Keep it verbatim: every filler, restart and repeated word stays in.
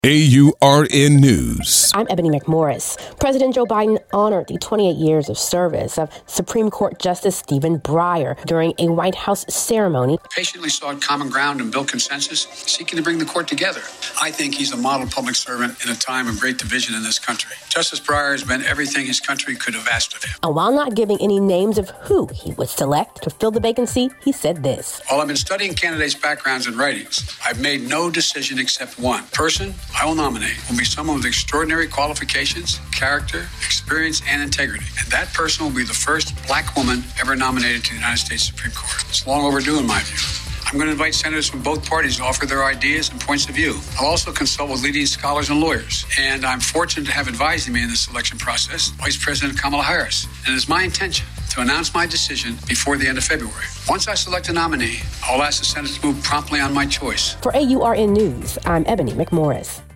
A U R N News. I'm Ebony McMorris. President Joe Biden honored the twenty-eight years of service of Supreme Court Justice Stephen Breyer during a White House ceremony. Patiently sought common ground and built consensus, seeking to bring the court together. I think he's a model public servant in a time of great division in this country. Justice Breyer has been everything his country could have asked of him. And while not giving any names of who he would select to fill the vacancy, he said this. While I've been studying candidates' backgrounds and writings, I've made no decision except one person I will nominate will be someone with extraordinary qualifications, character, experience, and integrity. And that person will be the first black woman ever nominated to the United States Supreme Court. It's long overdue in my view. I'm going to invite senators from both parties to offer their ideas and points of view. I'll also consult with leading scholars and lawyers. And I'm fortunate to have advising me in this selection process Vice President Kamala Harris. And it is my intention to announce my decision before the end of February. Once I select a nominee, I'll ask the Senate to move promptly on my choice. For A U R N News, I'm Ebony McMorris.